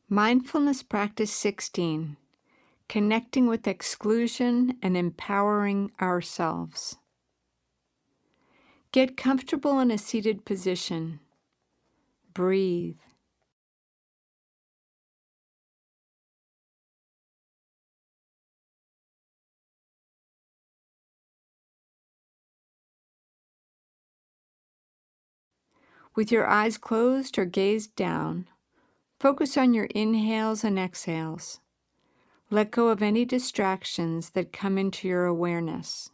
Mindfulness Practice 16, Connecting with Exclusion and Empowering Ourselves. Get comfortable in a seated position. Breathe. With your eyes closed or gazed down, focus on your inhales and exhales. Let go of any distractions that come into your awareness.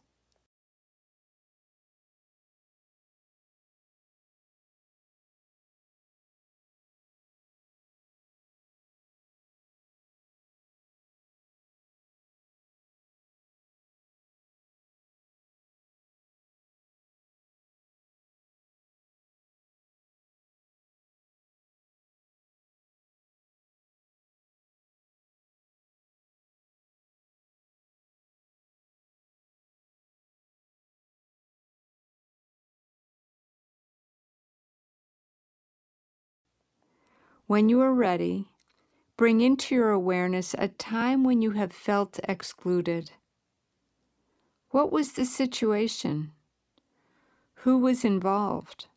When you are ready, bring into your awareness a time when you have felt excluded. What was the situation? Who was involved?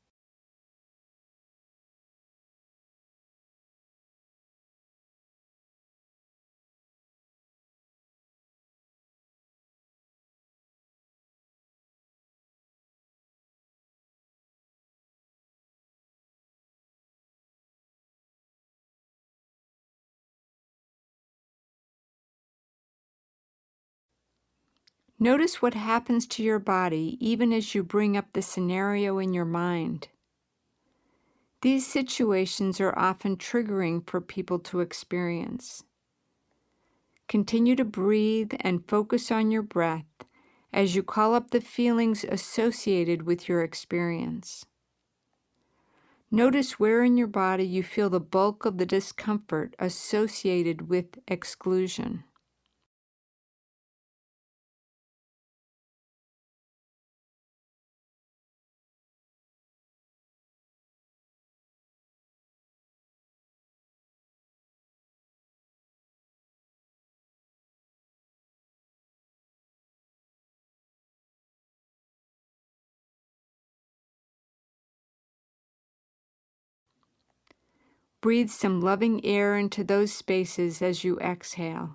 Notice what happens to your body even as you bring up the scenario in your mind. These situations are often triggering for people to experience. Continue to breathe and focus on your breath as you call up the feelings associated with your experience. Notice where in your body you feel the bulk of the discomfort associated with exclusion. Breathe some loving air into those spaces as you exhale.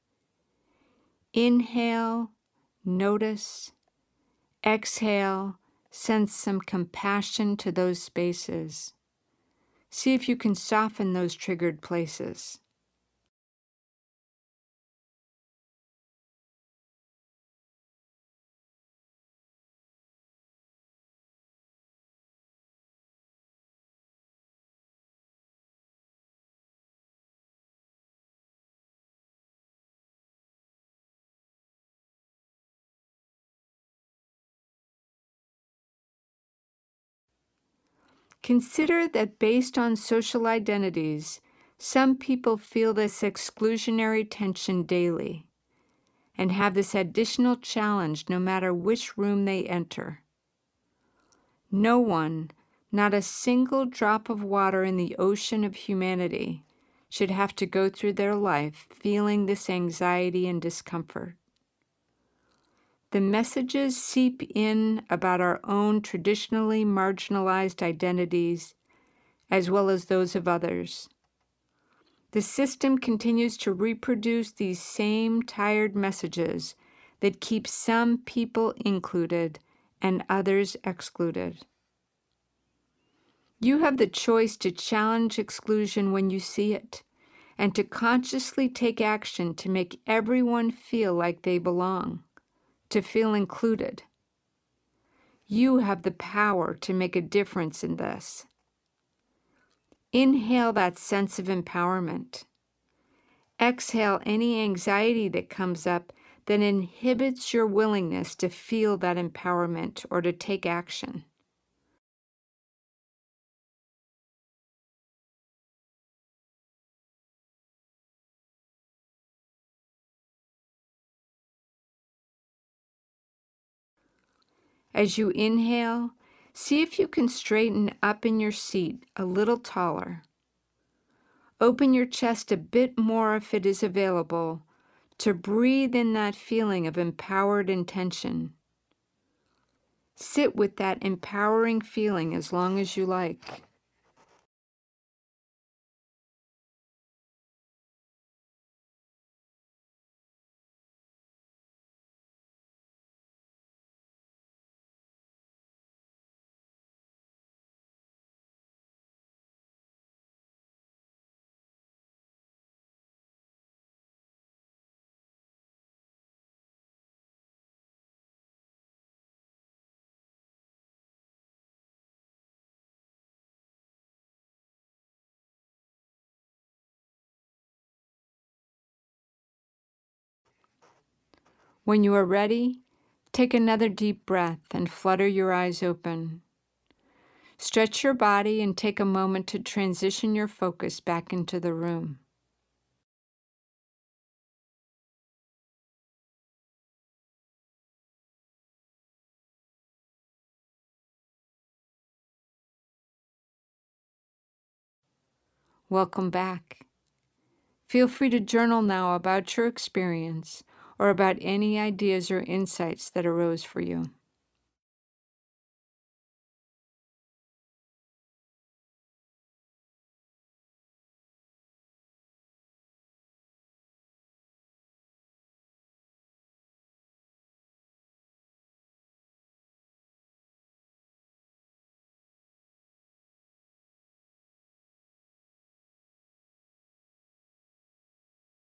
Inhale, notice. Exhale, send some compassion to those spaces. See if you can soften those triggered places. Consider that based on social identities, some people feel this exclusionary tension daily and have this additional challenge no matter which room they enter. No one, not a single drop of water in the ocean of humanity, should have to go through their life feeling this anxiety and discomfort. The messages seep in about our own traditionally marginalized identities, as well as those of others. The system continues to reproduce these same tired messages that keep some people included and others excluded. You have the choice to challenge exclusion when you see it, and to consciously take action to make everyone feel like they belong, to feel included. You have the power to make a difference in this. Inhale that sense of empowerment. Exhale any anxiety that comes up that inhibits your willingness to feel that empowerment or to take action. As you inhale, see if you can straighten up in your seat a little taller. Open your chest a bit more if it is available, to breathe in that feeling of empowered intention. Sit with that empowering feeling as long as you like. When you are ready, take another deep breath and flutter your eyes open. Stretch your body and take a moment to transition your focus back into the room. Welcome back. Feel free to journal now about your experience or about any ideas or insights that arose for you.